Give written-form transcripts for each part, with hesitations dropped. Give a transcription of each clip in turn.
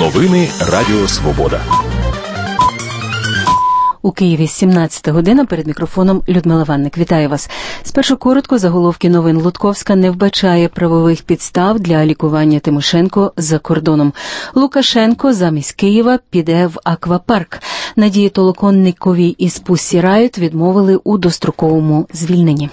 Новини Радіо Свобода. У Києві 17 година, перед мікрофоном Людмила Ванник. Вітаю вас. Спершу коротко заголовки новин. Лутковська не вбачає правових підстав для лікування Тимошенко за кордоном. Лукашенко замість Києва піде в аквапарк. На дієтолоконникові із Pussy Riot відмовили у достроковому звільненні.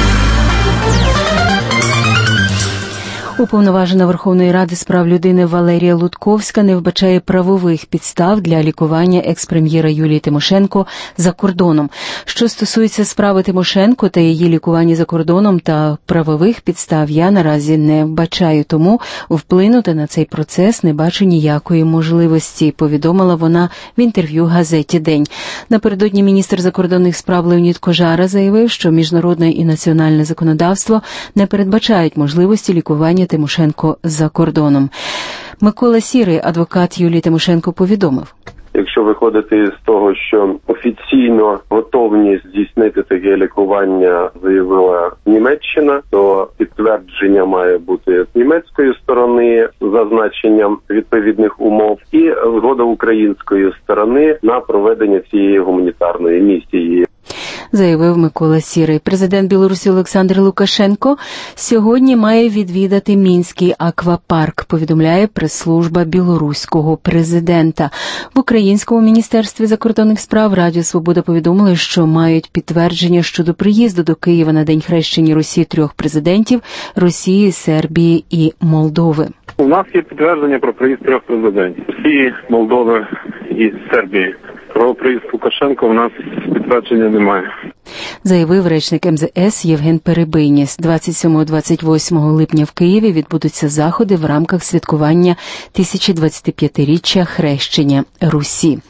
Уповноважена Верховної Ради з прав людини Валерія Лутковська не вбачає правових підстав для лікування екс-прем'єра Юлії Тимошенко за кордоном. Що стосується справи Тимошенко та її лікування за кордоном та правових підстав, я наразі не вбачаю, тому вплинути на цей процес не бачу ніякої можливості, повідомила вона в інтерв'ю газеті «День». Напередодні міністр закордонних справ Леонід Кожара заявив, що міжнародне і національне законодавство не передбачають можливості лікування Тимошенко за кордоном. Микола Сірий, адвокат Юлії Тимошенко, повідомив. Якщо виходити з того, що офіційно готовність здійснити таке лікування заявила Німеччина, то підтвердження має бути з німецької сторони з зазначенням відповідних умов і згода української сторони на проведення цієї гуманітарної місії. Заявив Микола Сірий. Президент Білорусі Олександр Лукашенко сьогодні має відвідати Мінський аквапарк, повідомляє прес-служба білоруського президента. В Українському міністерстві закордонних справ Радіо Свобода повідомили, що мають підтвердження щодо приїзду до Києва на День хрещення Русі 3 президентів – Росії, Сербії і Молдови. У нас є підтвердження про приїзд 3 президентів – Росії, Молдови і Сербії. Про приїзд Лукашенка у нас підтвердження немає. Заявив речник МЗС Євген Перебийніс. 27-28 липня в Києві відбудуться заходи в рамках святкування 1025-річчя хрещення Русі.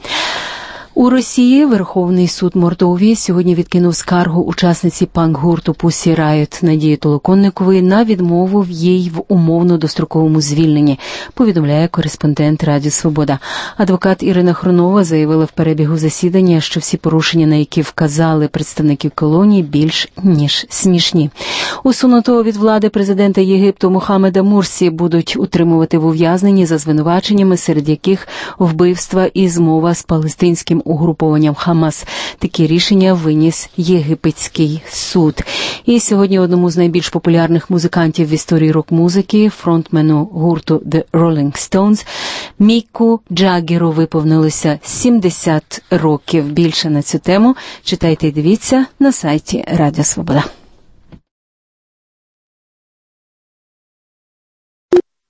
У Росії Верховний суд Мордовії сьогодні відкинув скаргу учасниці панк-гурту Pussy Riot Надії Толоконникової на відмову їй в умовно достроковому звільненні, повідомляє кореспондент Радіо Свобода. Адвокат Ірина Хронова заявила в перебігу засідання, що всі порушення, на які вказали представники колонії, більш ніж смішні. Усунутого від влади президента Єгипту Мохаммеда Мурсі будуть утримувати в ув'язненні за звинуваченнями, серед яких вбивства і змова з палестинським угрупованням Хамас. Такі рішення виніс єгипетський суд. І сьогодні одному з найбільш популярних музикантів в історії рок-музики, фронтмену гурту The Rolling Stones, Міку Джаггеру виповнилося 70 років. Більше на цю тему читайте і дивіться на сайті Радіо Свобода.